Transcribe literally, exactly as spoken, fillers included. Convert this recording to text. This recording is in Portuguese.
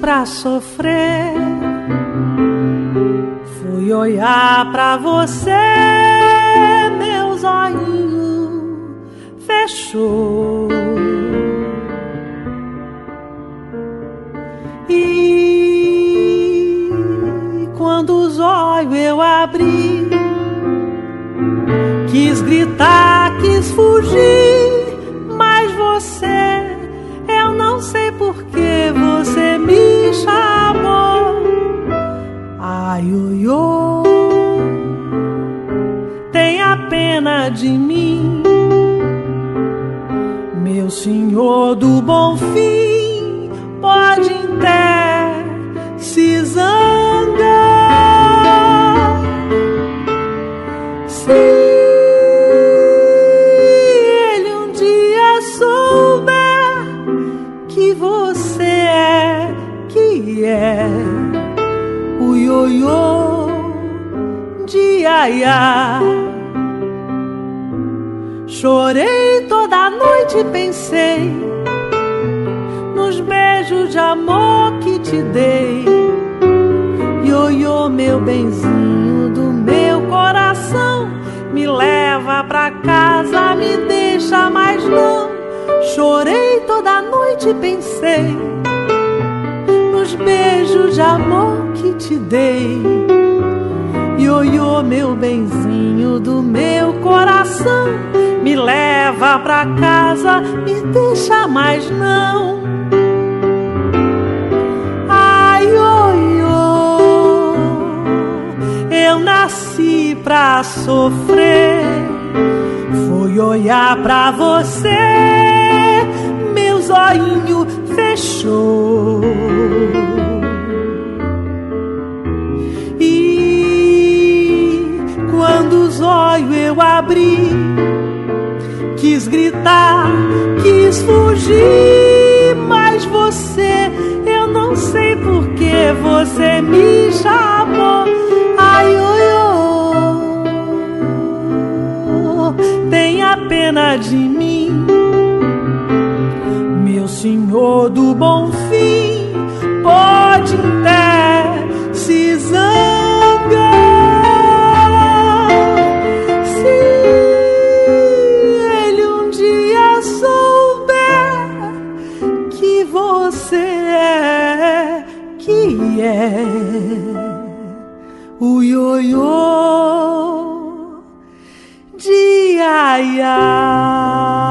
pra sofrer. Fui olhar pra você, meu zoinho fechou. E quando os olhos eu abri, quis gritar, quis fugir, mas você, eu não sei por que você me chamou. Ai, oi, oi, tenha pena de mim, meu senhor do bom fim, pode até se zangar. Se ele um dia souber que você é, que é o ioiô de Iaiá. Chorei toda a noite e pensei nos beijos de amor que te dei. Ioiô, meu benzinho do meu coração, me leva pra casa, me deixa mais não. Chorei toda a noite e pensei nos beijos de amor que te dei. Ioiô, meu benzinho do meu coração, me leva pra casa, me deixa mais não. Ai, ioiô, eu nasci pra sofrer. Fui olhar pra você, meu zoinho fechou. E quando os olhos eu abri, quis gritar, quis fugir, mas você, eu não sei por que você me chamou. Ai, oi, oi, tenha pena de mim, meu senhor do bom fim, pode até se zangar. Você é, que é o ioiô de Iaiá.